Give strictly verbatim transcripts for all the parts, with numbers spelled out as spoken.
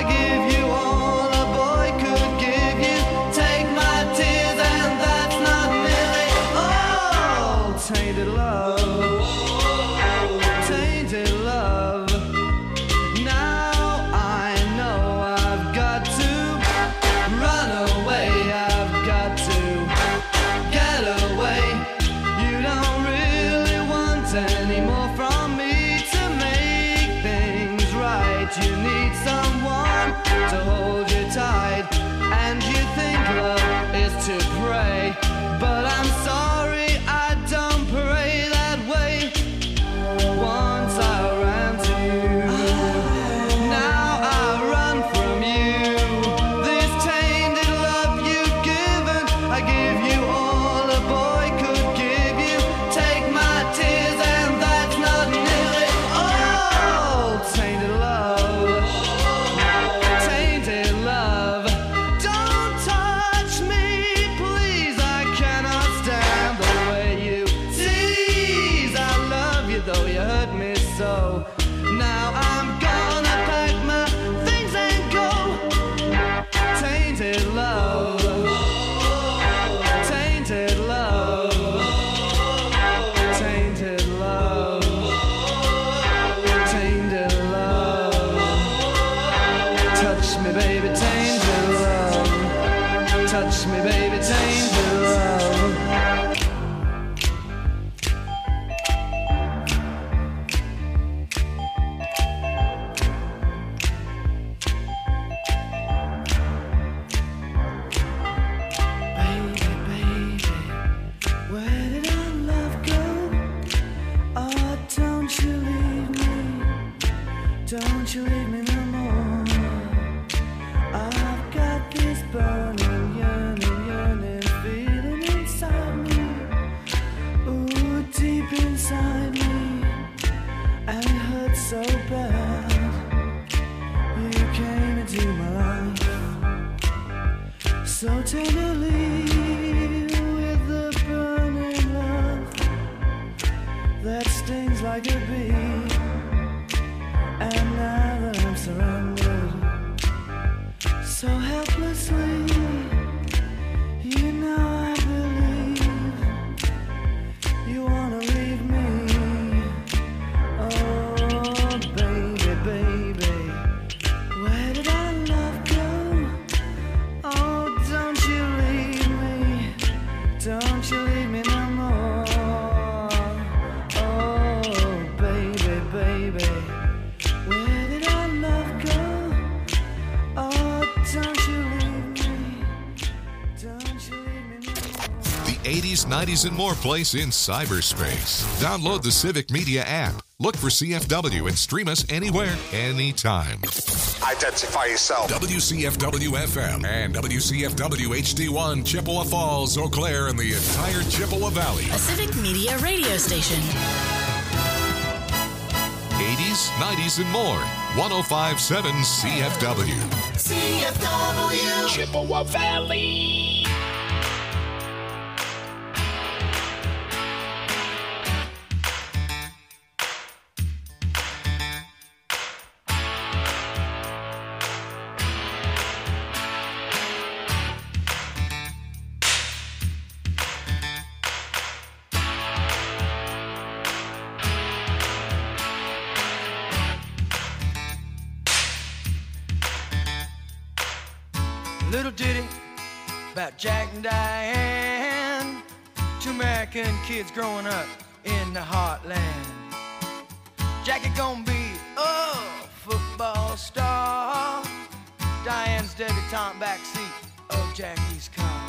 nineties and more place in cyberspace. Download the Civic Media app. Look for C F W and stream us anywhere, anytime. Identify yourself. W C F W F M and W C F W H D one, Chippewa Falls, Eau Claire, and the entire Chippewa Valley. A Civic Media radio station. eighties, nineties, and more. one oh five point seven C F W. C F W. Chippewa Valley. Little ditty about Jack and Diane, two American kids growing up in the heartland. Jackie gonna be a football star, Diane's debutante backseat of Jackie's car.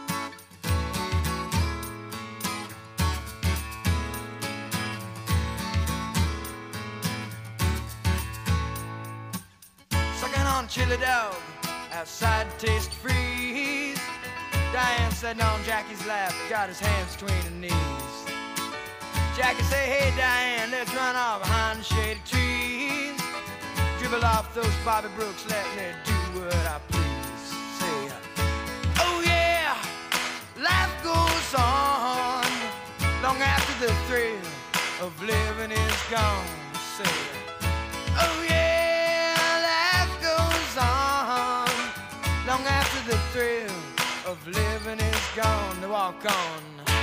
Sucking on chili dog outside Taste Freeze. Diane sitting on Jackie's lap, got his hands between her knees. Jackie say, hey Diane, let's run off behind the shady trees. Dribble off those Bobby Brooks, let me do what I please. Say, oh yeah, life goes on long after the thrill of living is gone. Say, oh yeah, life goes on to walk on.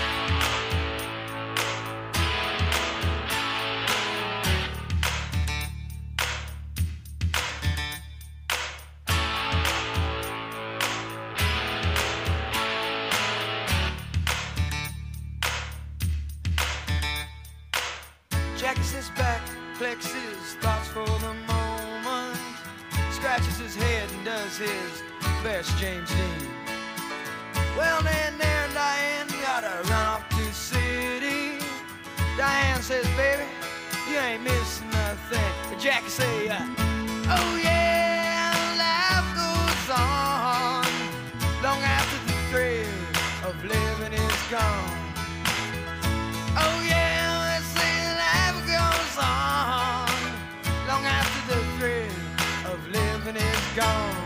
Jackie sits back, collects his thoughts for the moment, scratches his head and does his best James Dean. Well, then there and Diane gotta run off to the city. Diane says, baby, you ain't missing nothing. But Jackie say, uh, oh yeah, life goes on long after the thrill of living is gone. Oh yeah, let's say life goes on long after the thrill of living is gone.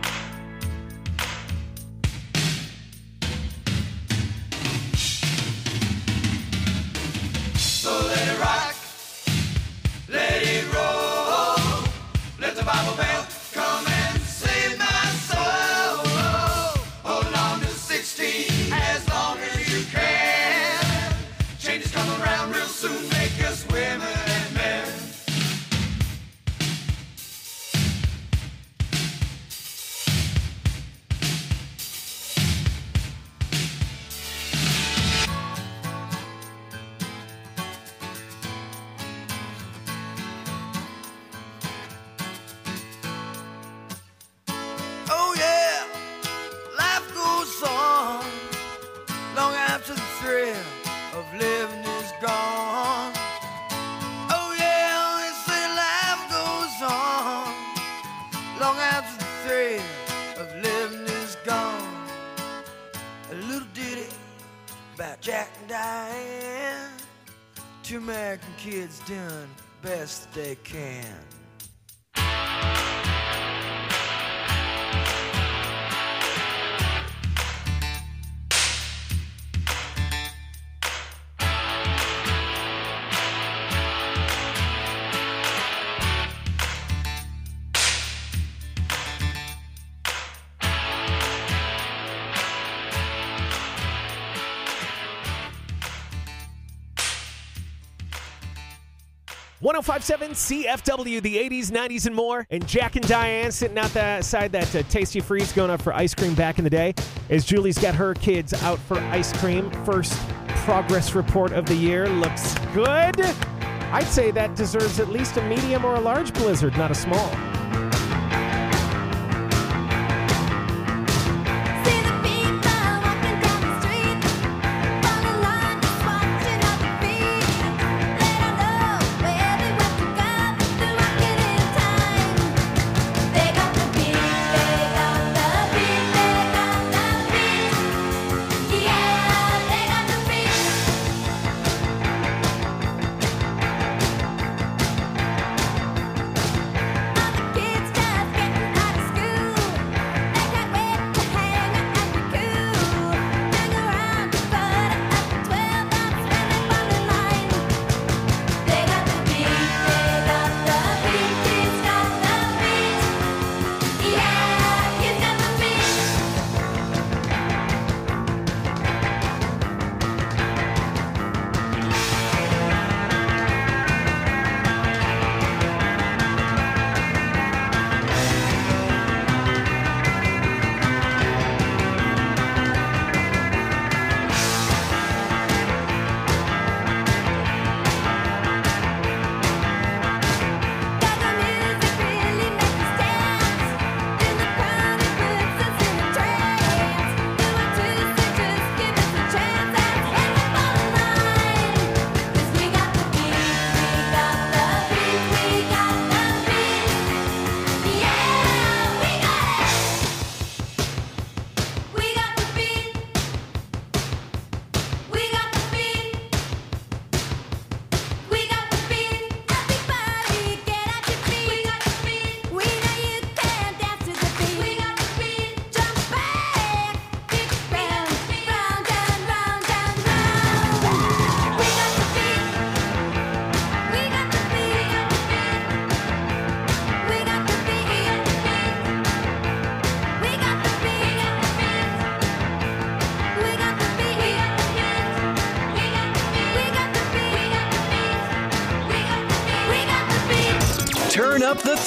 So let it rock, let it roll, let the Bible bell come and save my soul. Hold on to sixteen as long as you can. Change is coming around real soon, make us women and men. Oh yeah, life goes on long after the thrill of living is gone. Oh yeah, they say life goes on long after the thrill of living is gone. A little ditty about Jack and Diane, two American kids doing best they can. one oh five point seven C F W, the eighties, nineties, and more. And Jack and Diane sitting outside that uh, Tasty Freeze going out for ice cream back in the day. As Julie's got her kids out for ice cream. First progress report of the year. Looks good. I'd say that deserves at least a medium or a large blizzard, not a small. On the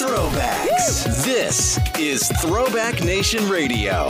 Throwbacks. This is Throwback Nation Radio.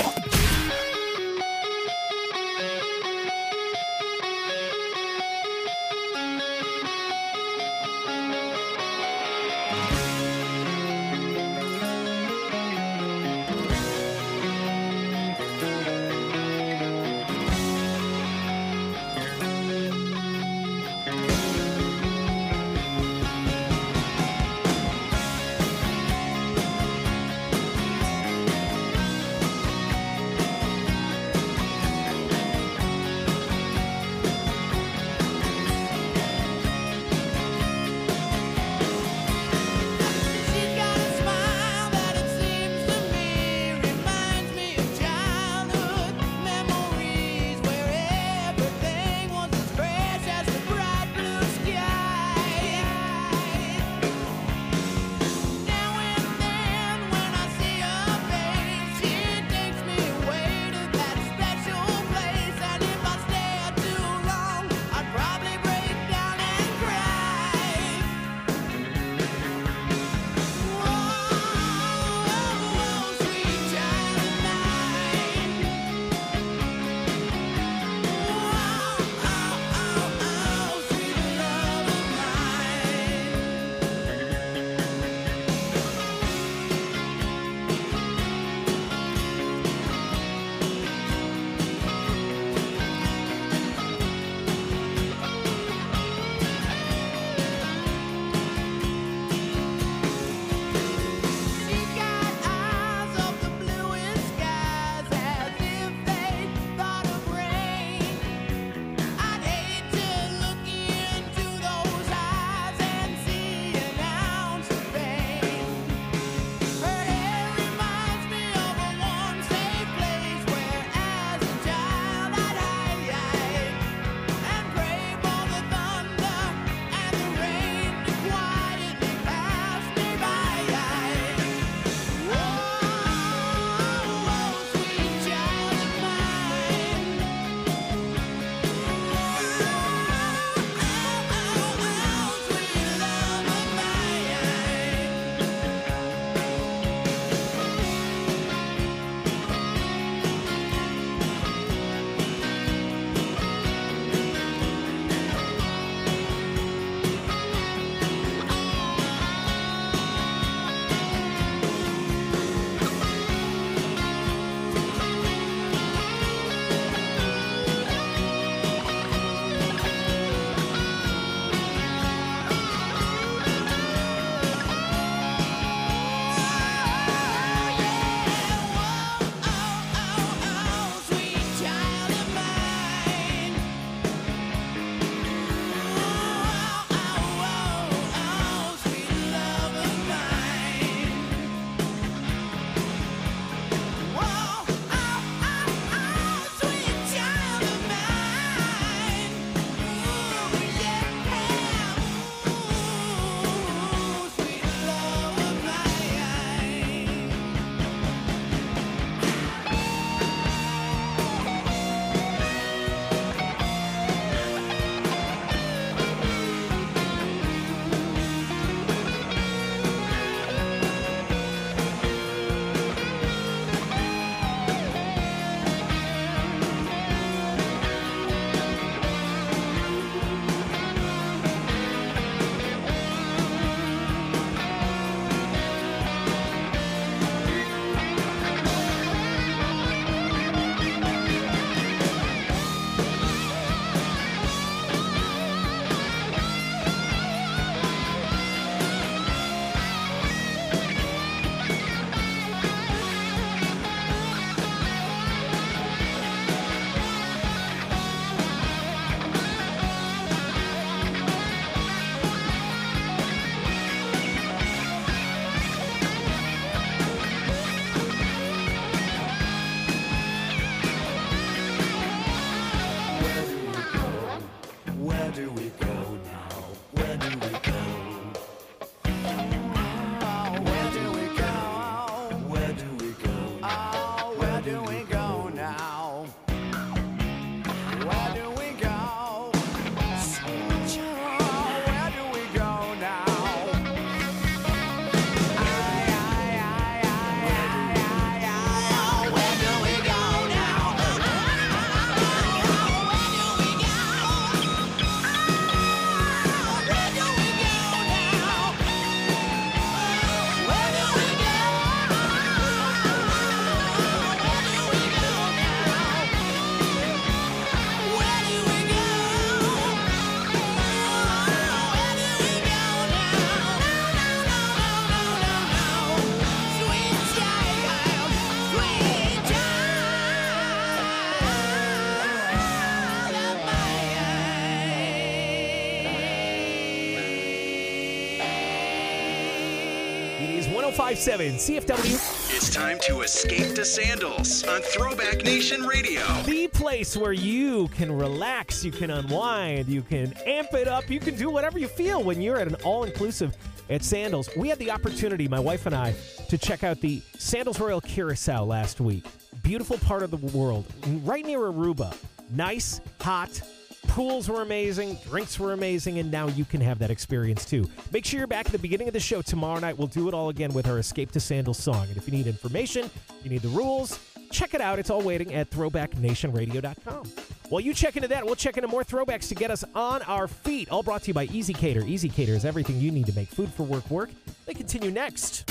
five point seven C F W. It's time to escape to Sandals on Throwback Nation Radio. The place where you can relax, you can unwind, you can amp it up, you can do whatever you feel when you're at an all-inclusive at Sandals. We had the opportunity, my wife and I, to check out the Sandals Royal Curacao last week. Beautiful part of the world, right near Aruba. Nice, hot, pools were amazing, drinks were amazing, and now you can have that experience too. Make sure you're back at the beginning of the show tomorrow night. We'll do it all again with our Escape to Sandals song. And if you need information, you need the rules, check it out. It's all waiting at throwback nation radio dot com. While you check into that, we'll check into more throwbacks to get us on our feet. All brought to you by Easy Cater. Easy Cater is everything you need to make food for work work. They continue next.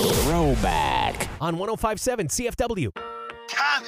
Throwback. On one oh five point seven C F W. Tommy!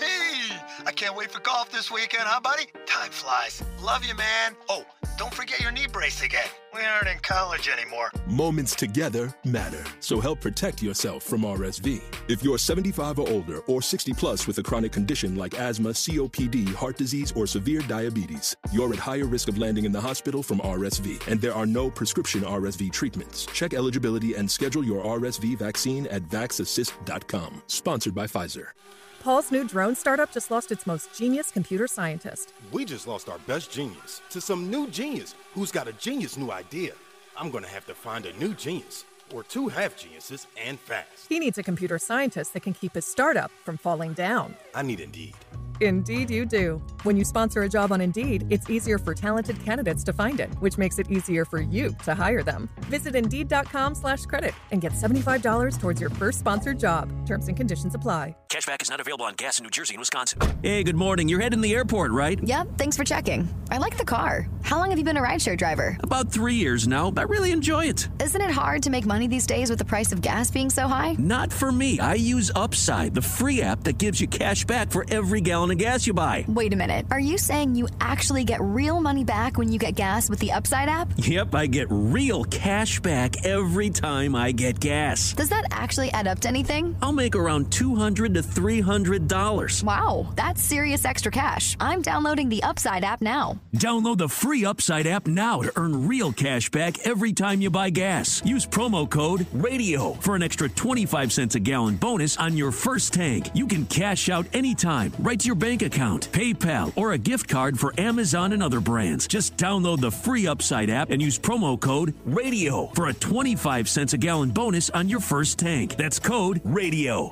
I can't wait for golf this weekend, huh, buddy? Time flies. Love you, man. Oh, don't forget your knee brace again. We aren't in college anymore. Moments together matter, so help protect yourself from R S V. If you're seventy-five or older or sixty plus with a chronic condition like asthma, C O P D, heart disease, or severe diabetes, you're at higher risk of landing in the hospital from R S V, and there are no prescription R S V treatments. Check eligibility and schedule your R S V vaccine at vax assist dot com. Sponsored by Pfizer. Paul's new drone startup just lost its most genius computer scientist. We just lost our best genius to some new genius who's got a genius new idea. I'm gonna have to find a new genius, or two half geniuses, and fast. He needs a computer scientist that can keep his startup from falling down. I need Indeed. Indeed you do. When you sponsor a job on Indeed, it's easier for talented candidates to find it, which makes it easier for you to hire them. Visit Indeed.com slash credit and get seventy-five dollars towards your first sponsored job. Terms and conditions apply. Cashback is not available on gas in New Jersey and Wisconsin. Hey, good morning. You're heading to the airport, right? Yep, thanks for checking. I like the car. How long have you been a rideshare driver? About three years now. I really enjoy it. Isn't it hard to make money these days with the price of gas being so high? Not for me. I use Upside, the free app that gives you cash back for every gallon of gas you buy. Wait a minute. Are you saying you actually get real money back when you get gas with the Upside app? Yep, I get real cash back every time I get gas. Does that actually add up to anything? I'll make around two hundred to three hundred dollars. Wow, that's serious extra cash. I'm downloading the Upside app now. Download the free Upside app now to earn real cash back every time you buy gas. Use promo code RADIO for an extra twenty-five cents a gallon bonus on your first tank. You can cash out anytime, right to your bank account, PayPal, or a gift card for Amazon and other brands. Just download the free Upside app and use promo code RADIO for a twenty-five cents a gallon bonus on your first tank. That's code RADIO.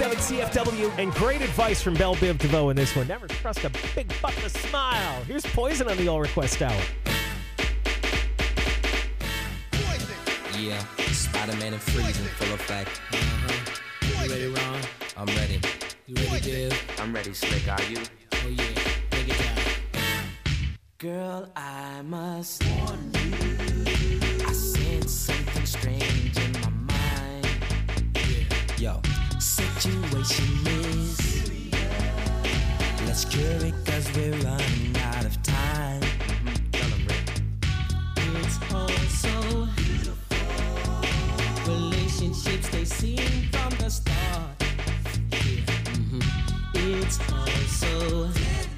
seven C F W. And great advice from Belle Biv DeVoe in this one. Never trust a big butt with a smile. Here's Poison on the All Request Hour. Yeah, Spider-Man and Freeze in full effect. Uh-huh. You ready, Ron? I'm ready. You ready, Bill? I'm ready, Slick. Are you? Oh, yeah. Take it down. Girl, I must warn you. I sense something strange in my mind. Yeah. Yo, situation is. Let's cure it, cause we're running out of time. Mm-hmm. Tell 'em, Rick. It's all so relationships they seem from the start. Yeah. Mm-hmm. It's also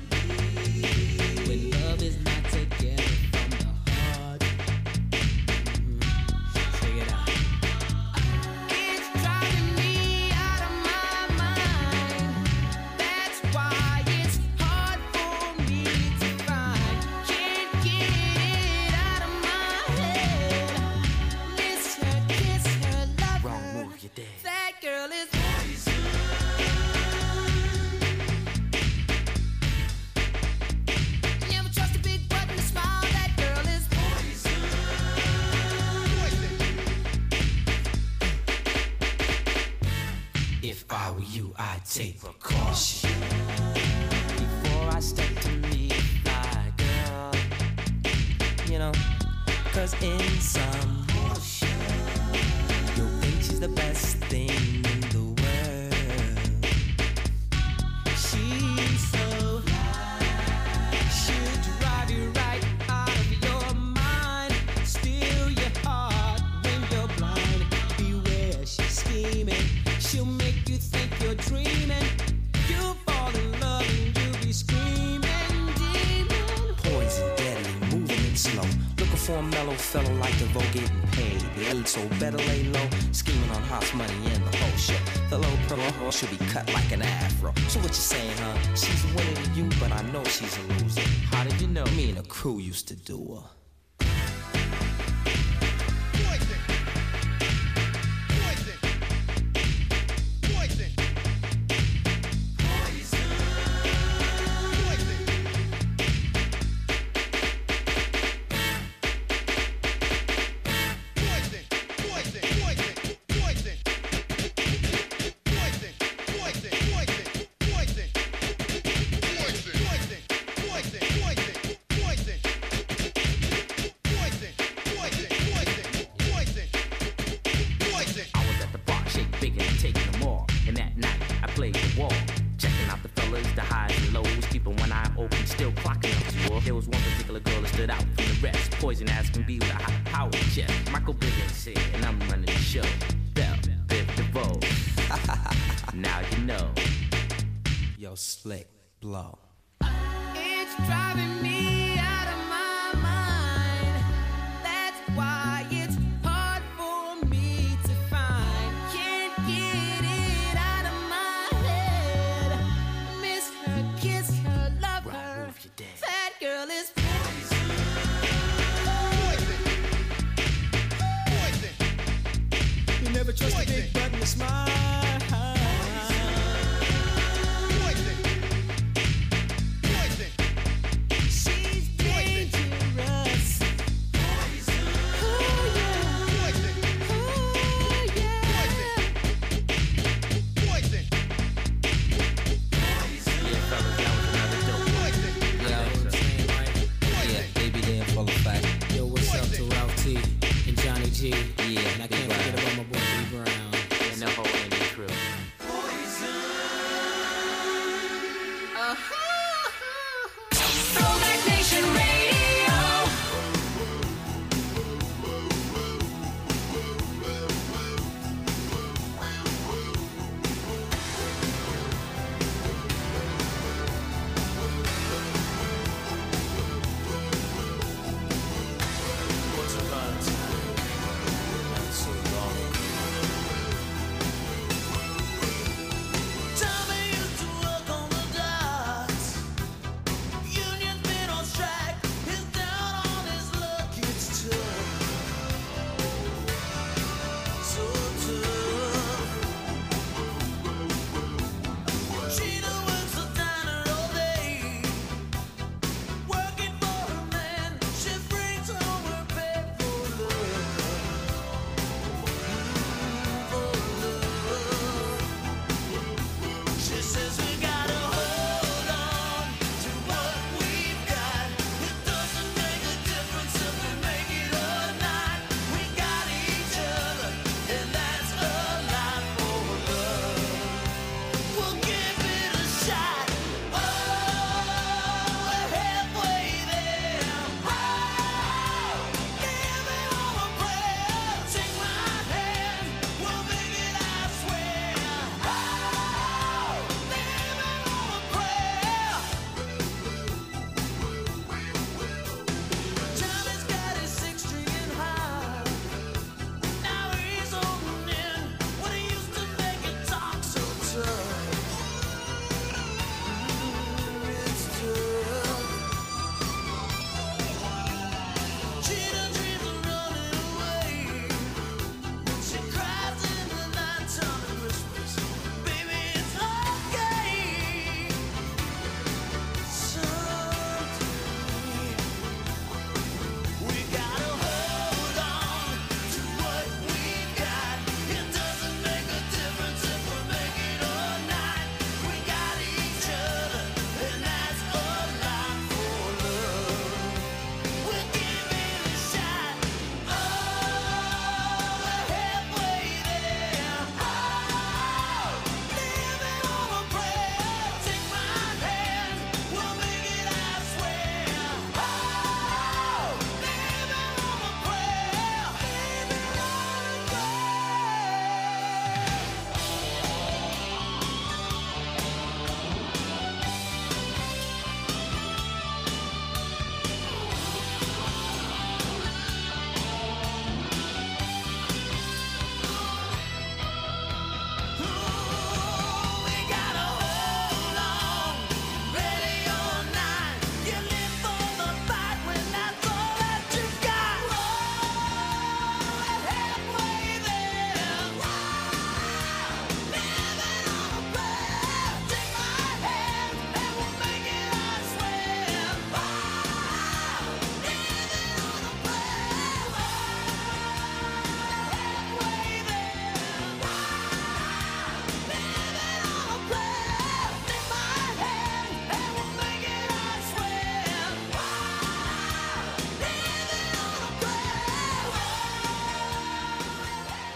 when love is not together from the heart. Mm-hmm. Check it out. It's driving me out of my mind. That's why it's hard for me to find. Can't get it out of my head. Miss her, kiss her, love Wrong her. move, you dead. That girl is poison. Never trust a big butt and a smile. That girl is poison. If I were you, I'd take precaution before I step to meet my girl. You know, cause in some motion, you'll think she's the best thing in the world. She's so She'll drive you right out of your mind. Steal your heart when you're blind. Beware, she's scheming. She'll make you think you're dreaming. You'll fall in love and you'll be screaming, demon. poison, deadly, moving it slow. Looking for a mellow fellow like DeVoe getting paid. The eight, so better lay low. Scheming on hot money and the whole show. The low pro should be cut like an afro. So what you saying, huh? She's a winner to you, but I know she's a loser. How did you know? Me and the crew used to do her. Slick blow. It's driving me out of my mind. That's why it's hard for me to find. Can't get it out of my head. Miss her, kiss her, love her. That girl is poison. Poison. You never trust a big butt and a smile. Yeah, and I can't forget about my boy B Brown. And the whole Andy crew.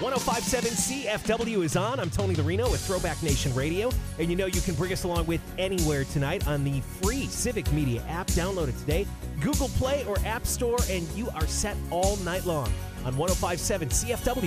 one oh five point seven C F W is on. I'm Tony Larino with Throwback Nation Radio. And you know you can bring us along with anywhere tonight on the free Civic Media app. Download it today. Google Play or App Store, and you are set all night long on one oh five point seven C F W.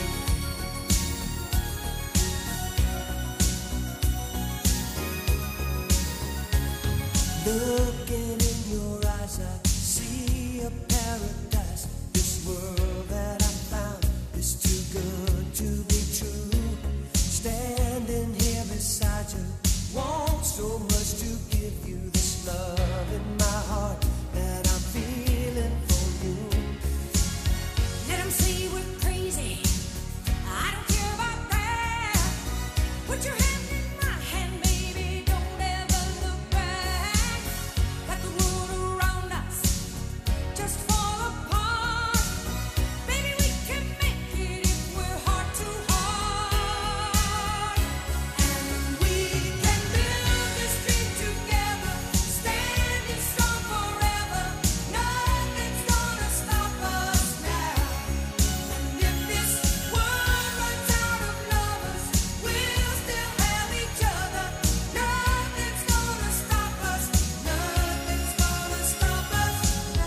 Looking in your eyes, I see a paradise. This world that I found is too good to be true. Standing here beside you, want so much to give you this love in my heart that I'm feeling for you. Let 'em say we're crazy. I don't care about that. Put your hand in my hand, baby. Don't ever look back. Let the world around us just fall apart. Baby, we can make it if we're heart to heart. And we can build this dream together, standing strong forever. Nothing's gonna stop us now. And if this world runs out of lovers, we'll still have each other. Nothing's gonna stop us. Nothing's gonna stop us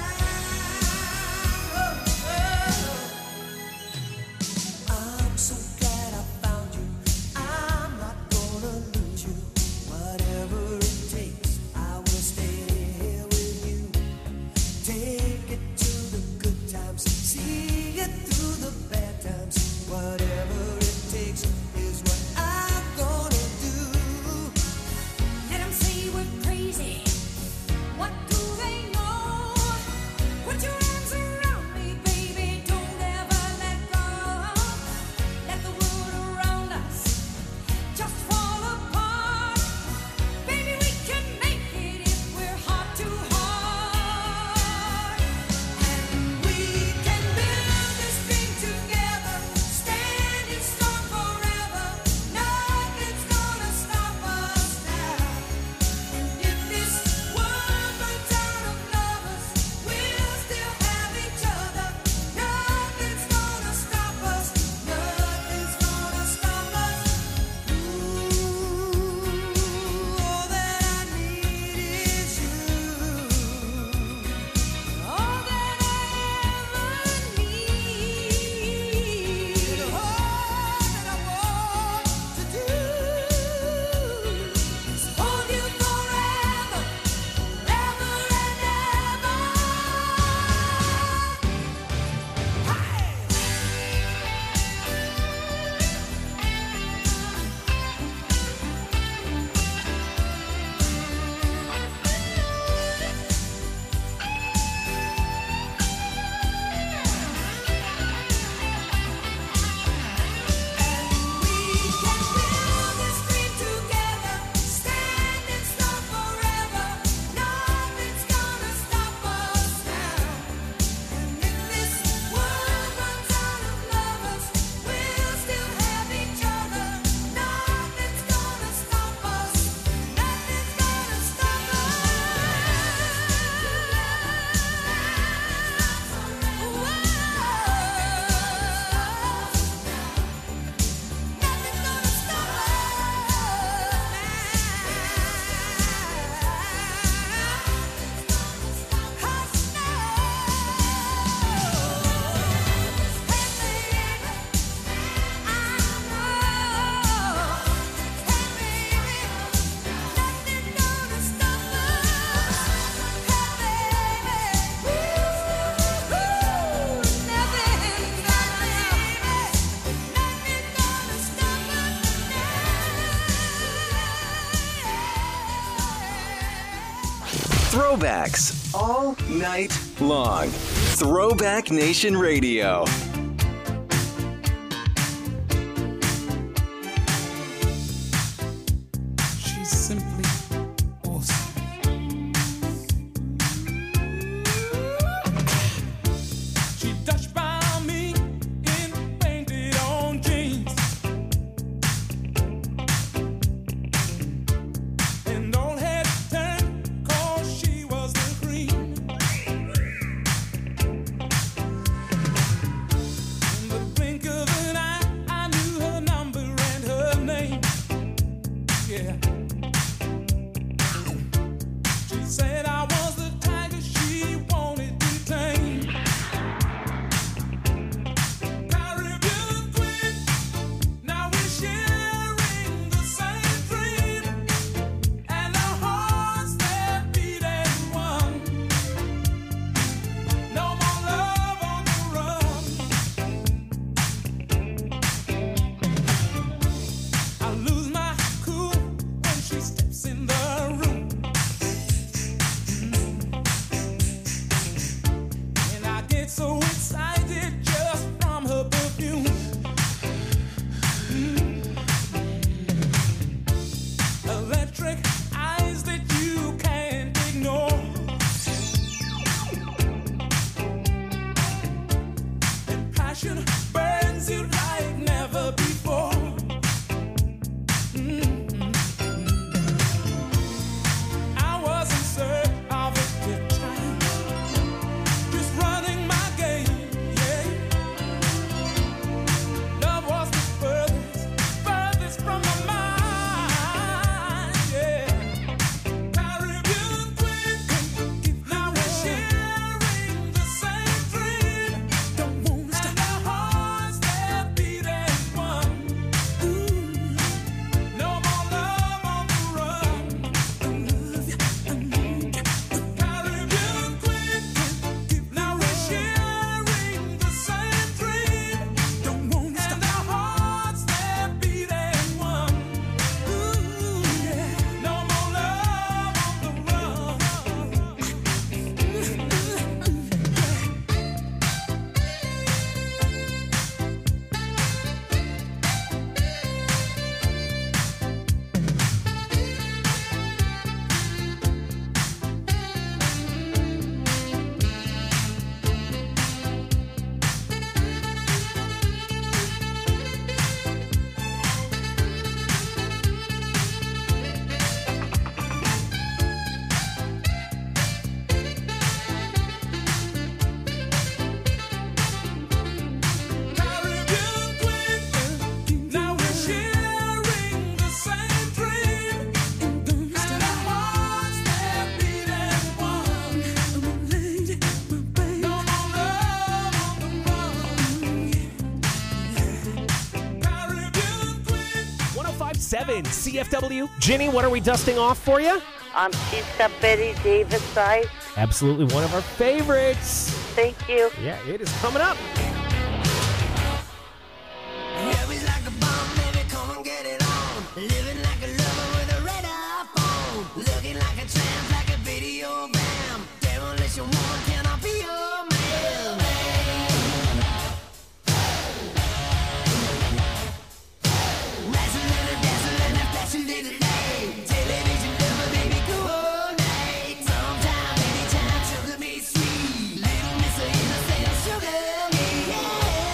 now. I'm so glad I found you. I'm not gonna lose you. Whatever it takes, I will stay here with you. Take it to the good times, see it through the bad times. Whatever it takes is what I'm gonna do. Let 'em say we're crazy. What do they know? Put your arms around me, baby. Don't ever let go. Let the world around us just fall apart. Baby, we can make it if we're heart to heart. And we can build this dream together, standing strong forever. Nothing's gonna stop us now. And if this world runs out of lovers, we'll still have each other. Nothing's gonna stop us. Nothing's gonna stop us. Ooh, all that I need is you. All that I ever need. All that I want to do is hold you forever, forever and ever. This dream together, standing strong forever. Nothing's gonna stop us now. And if this world runs out of lovers, we'll still have each other. Nothing's gonna stop us. Nothing's gonna stop Throwbacks all night long. Throwback Nation Radio. She's simply awesome. She touched by me in painted on jeans. And all had turned 'cause she was the cream. seven C F W. Ginny, what are we dusting off for you? Um, she's got Betty Davis eyes. Absolutely one of our favorites. Thank you. Yeah, it is coming up. Living like a lover with a red iPhone. Looking like a tramp, like a video bam. Demolition woman, can I be your man? Razzle and a dazzle and a flash a little light. Television lover, baby, coordinate. Sometime, anytime, sugar me sweet. Little Miss Innocent, sugar me, yeah.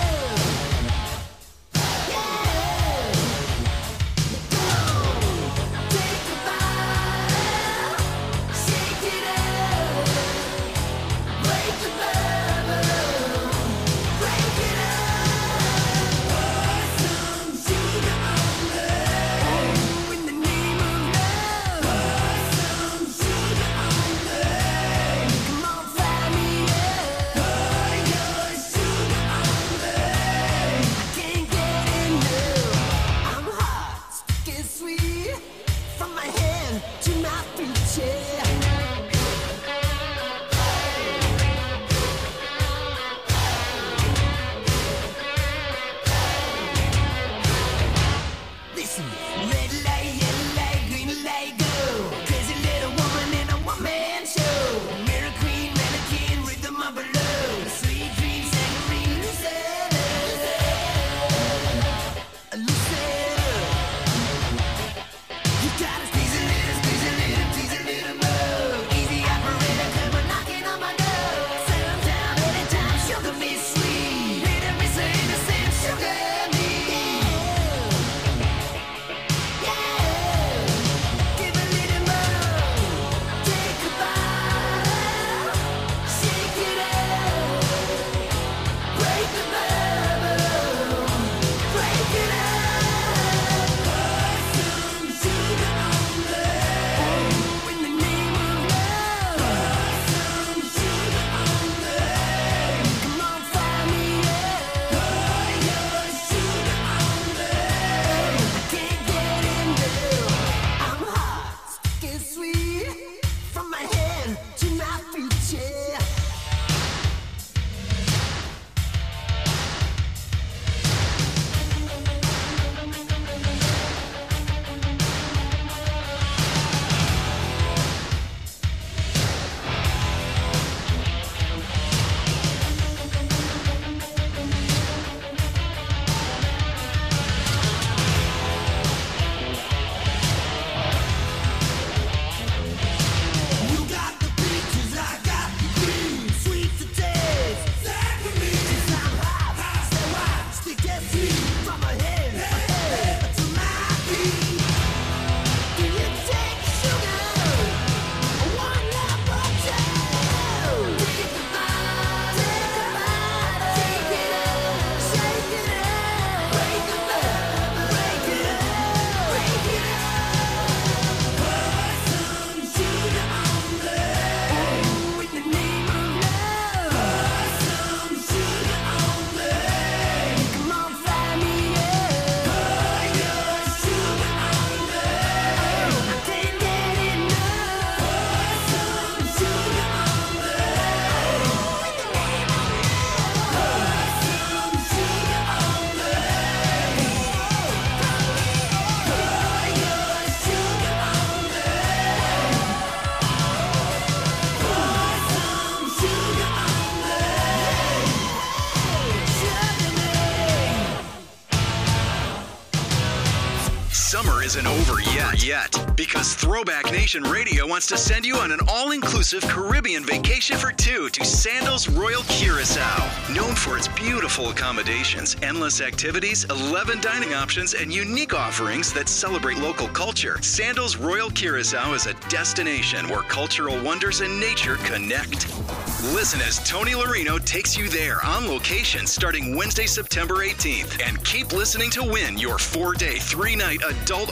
Summer isn't over yet, yet, because Throwback Nation Radio wants to send you on an all-inclusive Caribbean vacation for two to Sandals Royal Curacao. Known for its beautiful accommodations, endless activities, eleven dining options, and unique offerings that celebrate local culture, Sandals Royal Curacao is a destination where cultural wonders and nature connect. Listen as Tony Larino takes you there on location starting Wednesday, September eighteenth. And keep listening to win your four-day, three-night adult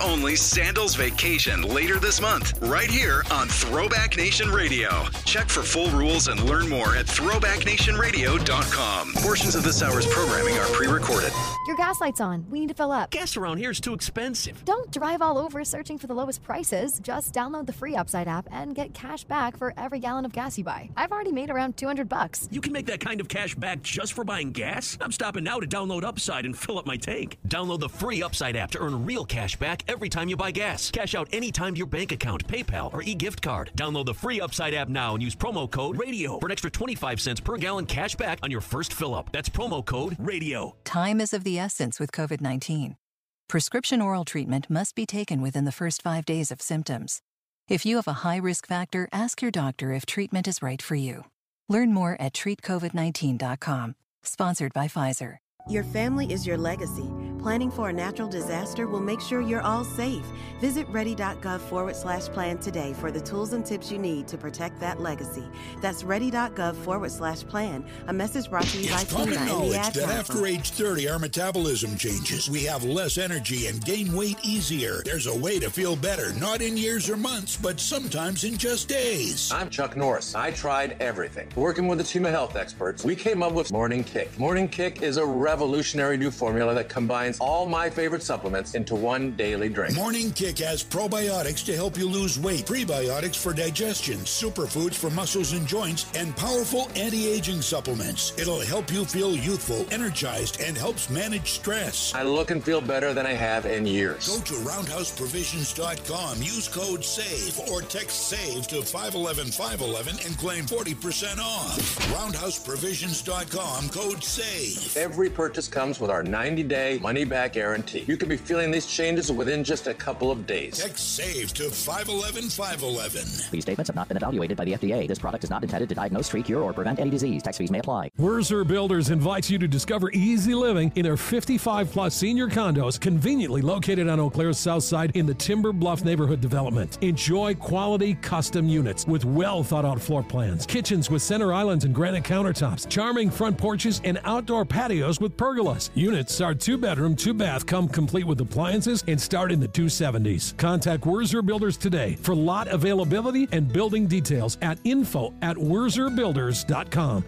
only Sandals Vacation later this month, right here on Throwback Nation Radio. Check for full rules and learn more at throwback nation radio dot com. Portions of this hour's programming are pre-recorded. Your gas light's on. We need to fill up. Gas around here is too expensive. Don't drive all over searching for the lowest prices. Just download the free Upside app and get cash back for every gallon of gas you buy. I've already made around two hundred bucks. You can make that kind of cash back just for buying gas? I'm stopping now to download Upside and fill up my tank. Download the free Upside app to earn real cash back every time you buy gas. Cash out anytime to your bank account, PayPal, or e-gift card. Download the free Upside app now and use promo code RADIO for an extra twenty-five cents per gallon cash back on your first fill-up. That's promo code RADIO. Time is of the essence with COVID nineteen. Prescription oral treatment must be taken within the first five days of symptoms. If you have a high risk factor, ask your doctor if treatment is right for you. Learn more at treat covid nineteen dot com. Sponsored by Pfizer. Your family is your legacy. Planning for a natural disaster will make sure you're all safe. Visit ready.gov forward slash plan today for the tools and tips you need to protect that legacy. That's ready.gov forward slash plan. A message brought to you by It's common FEMA and the knowledge Ad that Council. after age thirty, our metabolism changes. We have less energy and gain weight easier. There's a way to feel better, not in years or months, but sometimes in just days. I'm Chuck Norris. I tried everything. Working with the team of health experts, we came up with Morning Kick. Morning Kick is a revolutionary new formula that combines all my favorite supplements into one daily drink. Morning Kick has probiotics to help you lose weight, prebiotics for digestion, superfoods for muscles and joints, and powerful anti-aging supplements. It'll help you feel youthful, energized, and helps manage stress. I look and feel better than I have in years. Go to roundhouse provisions dot com, use code SAVE, or text SAVE to five one one five one one and claim forty percent off. roundhouse provisions dot com, code SAVE. Every purchase comes with our ninety-day money-back guarantee. You could be feeling these changes within just a couple of days. Text SAVE to five one one five one one. These statements have not been evaluated by the F D A. This product is not intended to diagnose, treat, cure, or prevent any disease. Tax fees may apply. Wurzer Builders invites you to discover easy living in their fifty-five plus senior condos conveniently located on Eau Claire's south side in the Timber Bluff neighborhood development. Enjoy quality custom units with well thought out floor plans, kitchens with center islands and granite countertops, charming front porches, and outdoor patios with pergolas. Units are two bedroom, two bath, come complete with appliances and start in the two seventies. Contact Wurzer Builders today for lot availability and building details at info at wurzer builders dot com.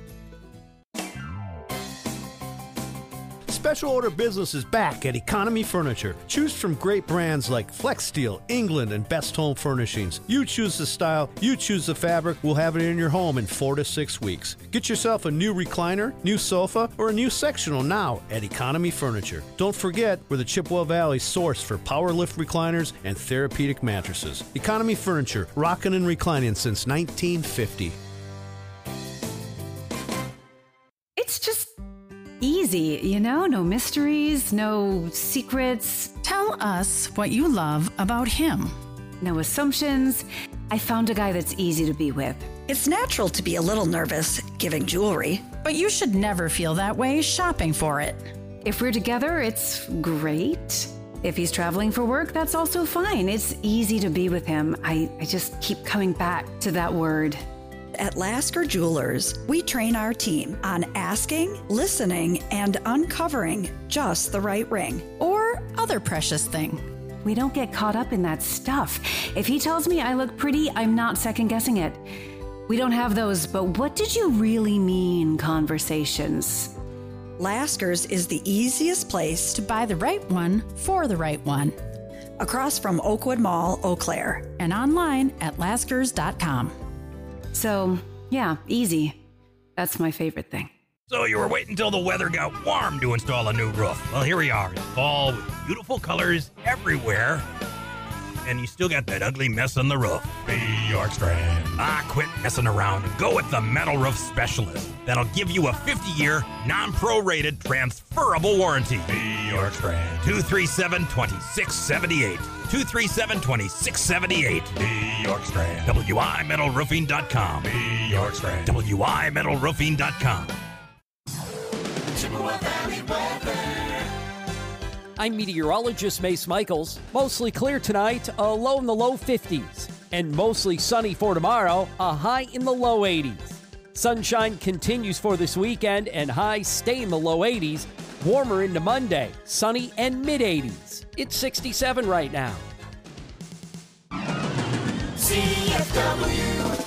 Special order business is back at Economy Furniture. Choose from great brands like Flex Steel, England, and Best Home Furnishings. You choose the style, you choose the fabric, we'll have it in your home in four to six weeks. Get yourself a new recliner, new sofa, or a new sectional now at Economy Furniture. Don't forget, we're the Chippewa Valley source for power lift recliners and therapeutic mattresses. Economy Furniture, rockin' and reclining since nineteen fifty. It's just easy, you know? No mysteries, no secrets. Tell us what you love about him. No assumptions. I found a guy that's easy to be with. It's natural to be a little nervous giving jewelry, but you should never feel that way shopping for it. If we're together, it's great. If he's traveling for work, that's also fine. It's easy to be with him. I, I just keep coming back to that word. At Lasker Jewelers, we train our team on asking, listening, and uncovering just the right ring or other precious thing. We don't get caught up in that stuff. If he tells me I look pretty, I'm not second guessing it. We don't have those, but what did you really mean conversations. Lasker's is the easiest place to buy the right one for the right one. Across from Oakwood Mall, Eau Claire. And online at laskers dot com. So, yeah, easy. That's my favorite thing. So you were waiting until the weather got warm to install a new roof. Well, here we are in fall with beautiful colors everywhere. And you still got that ugly mess on the roof. Hey, York Strand. Ah, quit messing around and go with the Metal Roof Specialist. That'll give you a fifty-year, non-prorated, transferable warranty. Hey, York Strand. two three seven, two six seven eight. two three seven, two six seven eight. Hey, York Strand. W I metal roofing dot com. Hey, York Strand. W I metal roofing dot com. Chippewa Valley weather. I'm meteorologist Mace Michaels. Mostly clear tonight, a low in the low fifties. And mostly sunny for tomorrow, a high in the low eighties. Sunshine continues for this weekend and highs stay in the low eighties. Warmer into Monday, sunny and mid-eighties. It's sixty-seven right now. C F W.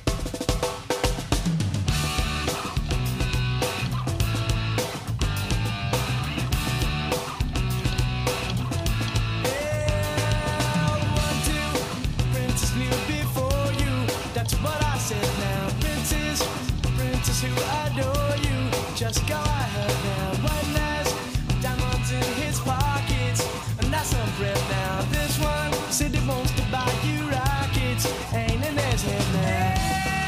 Princess knew before you. That's what I said now. Princess, princess who adore you. Just go ahead now. One last diamonds in his pockets, and that's some bread now. This one said he wants to buy you rockets. Ain't in his head now.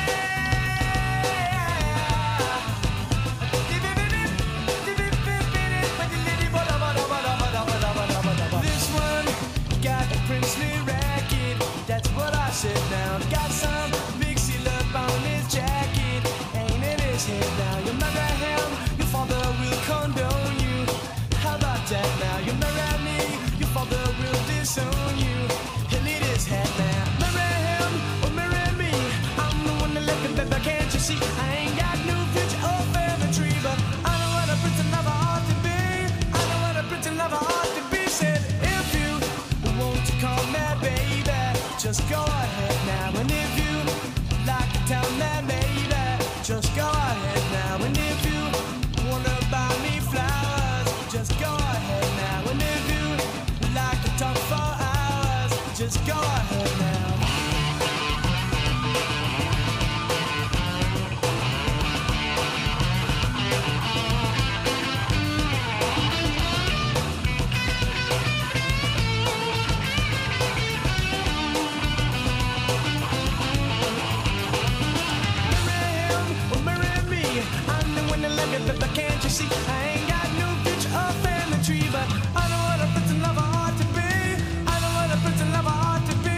This one got a princely racket. That's what I said now. Got some big seal up on his jacket. Ain't in his head now. You marry him, your father will condone you. How about that now? You marry me, your father will disown you. He'll eat his head now. Marry him or marry me. I'm the one that left him, baby, can't you see? I ain't got no future or family tree, but I know what a prince and lover ought to be. I know what a prince and lover ought to be. Said if you want to call me baby, just go ahead now. And if you like to tell me maybe, just go ahead now. And if you wanna buy me flowers, just go ahead now. And if you like to talk for hours, just go ahead now. But can't you see? I ain't got no future or family tree, but I know what a prince and lover ought to be. I know what a prince and lover ought to be.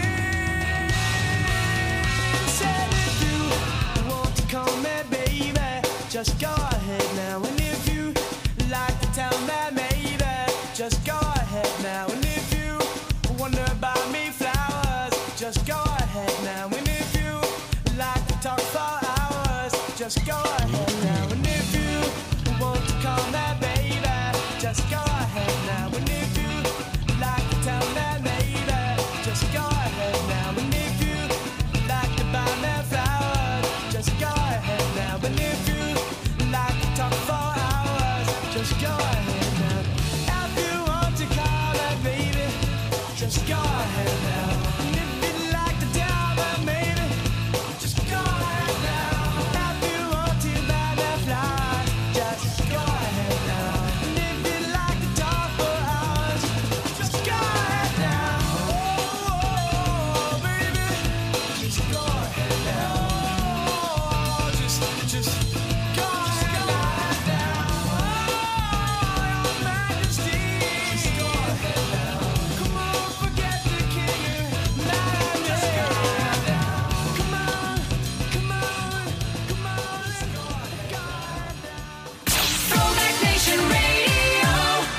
Said if you want to call me baby, just go ahead now. And if you like to tell me maybe, just go ahead now. And if you wonder buy me flowers, just go ahead now. And if you like to talk for hours, just go ahead now. And if you want to call me baby, just go ahead now. And if you like to tell me maybe, just go ahead now. And if you like to buy me flowers, just go ahead now. And if you like to talk for hours, just go ahead now. If you want to call me baby, just go ahead now. And if you like to tell me maybe, just go ahead now. If you want to buy me flowers, just go ahead now. And if you like to talk for hours, just go ahead now. Oh, baby, just go ahead now. Oh, just, just go ahead now. Oh, your majesty, just go ahead now. Come on, forget the king. Just go ahead now. Come on, come on, come on, let's go ahead now. Throwback Nation Radio.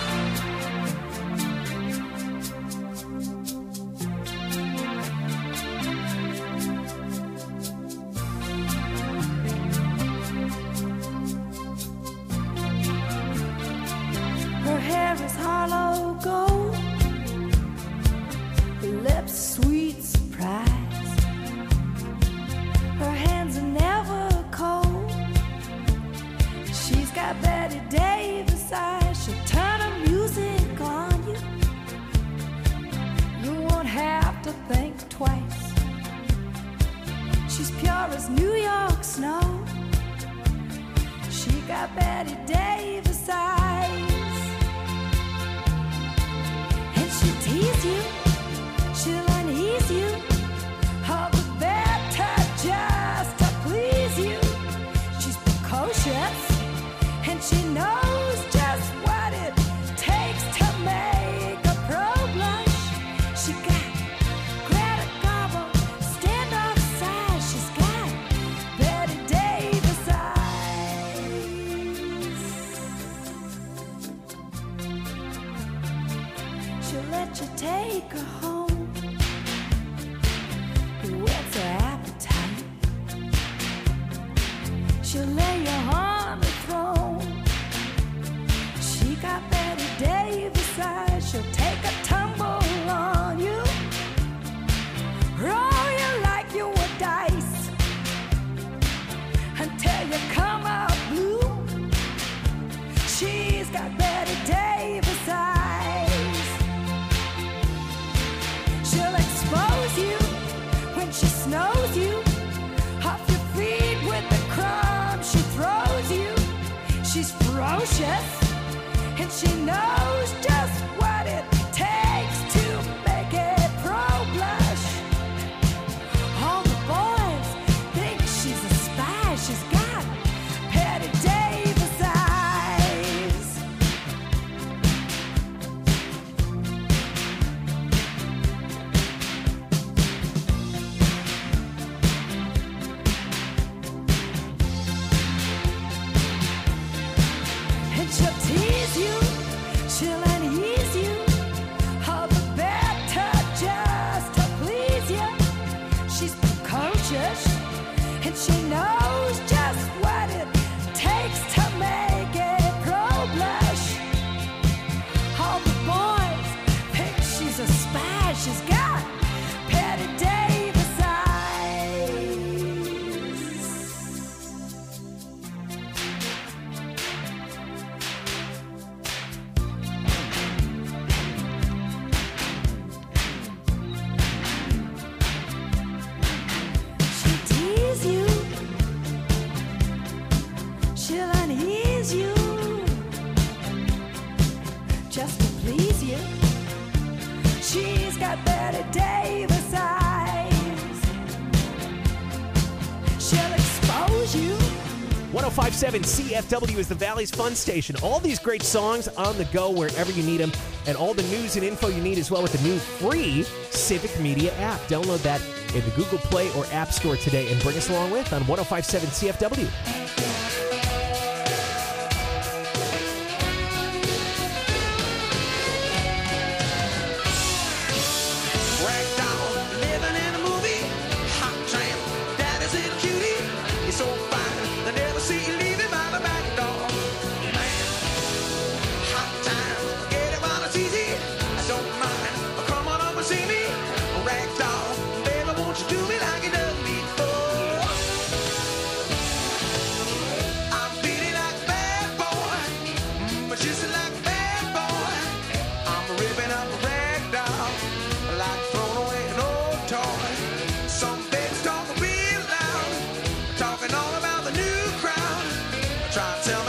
Her hair is hollow gold, her lips sweet surprise. Her hands are never cold. She's got Betty Davis eyes. She'll turn her music on you. You won't have to think twice. She's pure as New York snow. She got Betty Davis eyes. And she'll tease you, she'll unease you, all the better just to please you. She's precocious, and she knows just what it takes to make a pro blush. She got Greta Garbo, standoff size. She's got Betty Davis eyes. She'll let you take her home. What's her appetite? She'll lay you on the throne. She got precocious, and she knows just what it takes to make a pro blush. All the boys think she's a spy. She's got Patty Davis eyes. And she'll tease you, she'll unease you, all the better just to please you. She's precocious, and she knows just what it takes to make a pro blush. All the boys think she's a spy. She's got Patty Davis eyes. She'll tease you, she'll unease you, just to please you. She's got Betty Davis eyes. She'll expose you. one oh five point seven C F W is the Valley's Fun Station. All these great songs on the go wherever you need them, and all the news and info you need as well with the new free Civic Media app. Download that in the Google Play or App Store today and bring us along with on one oh five point seven C F W. Ragdoll, living in a movie. Hot tramp, daddy's a cutie. He's so fine, they never see you leaving by the back door. Man, hot time, get it while it's easy. I don't mind, come on over and see me. Ragdoll, baby, won't you do me like you done before? I'm feeling like a bad boy, mm, just like a bad boy. I'm ripping up a ragdoll, like throwing away an old toy. Some babies talk real loud, talking all about the new crowd. Try to tell me